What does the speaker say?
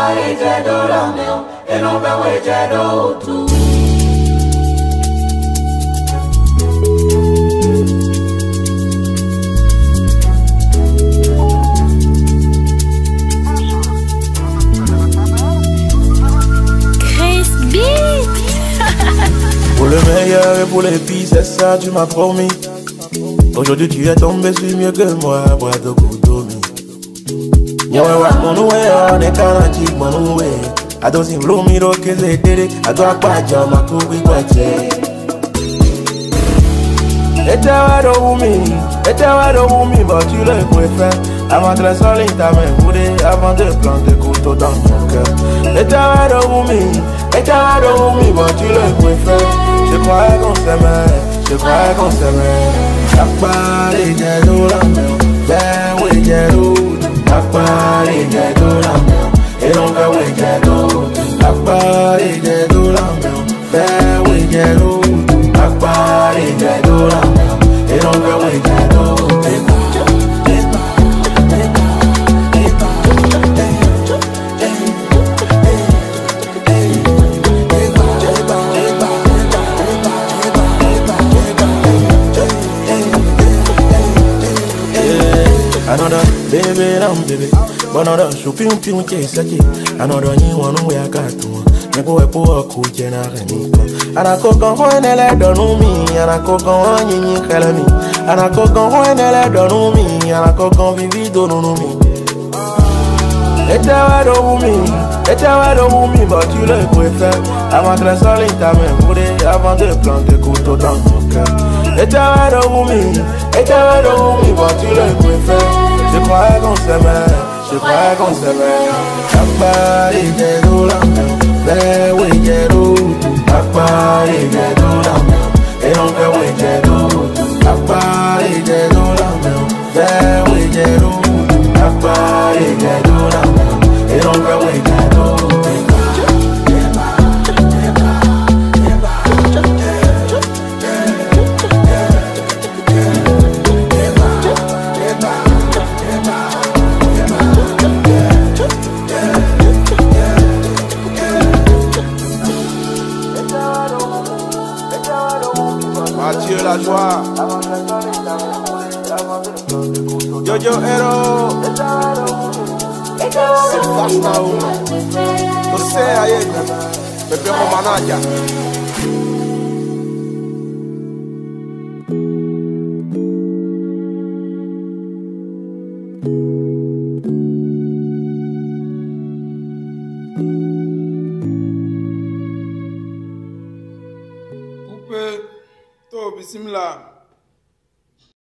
e jedo la meu, e non be we jedo tu. Pour le meilleur et pour les pires, c'est ça, tu m'as promis. Aujourd'hui tu es tombé sur mieux que moi, bois de Goudomi. Nyawa mon way, on est canatique, mon way. I don't see me rock as they did it. I got bad job, my cool with what say. It's a word of me, but you like boyfriend. Avant de la solide, t'as même voulu, avant de planter couteau dans mon cœur. It's a word of me, but you like boyfriend. Je croyais qu'on s'aimait. Akbari jedo la meu, ben we jedo. Akbari jedo la meu, et non ben we jedo. Akbari jedo la meu, ben we jedo. Akbari jedo la meu, et non ben we jedo. Another baby, but another shopping chase. Another new one where I got to. Never a poor cool generation. And I cook on one and I don't know me. And I cook on one in Calamy. And I cook on one and I don't know me. And I cook on Vivi don't know me. It's a word of me, but you like boyfriend. Avant de la solide, t'as même voulu, avant de planter couteau dans mon cœur. It's a word of me, but you like boyfriend. Je croyais qu'on s'aimait. Akbari jedo la meu, ben we jedo. Akbari jedo la meu, et non ben we jedo. Akbari jedo la meu, ben we jedo. Akbari jedo la meu, et non ben we jedo. Mathieu la joie. Jojo Hero. C'est fast now. Tu sais aïe. Pepe Romanaja. Coupe. To bismillah.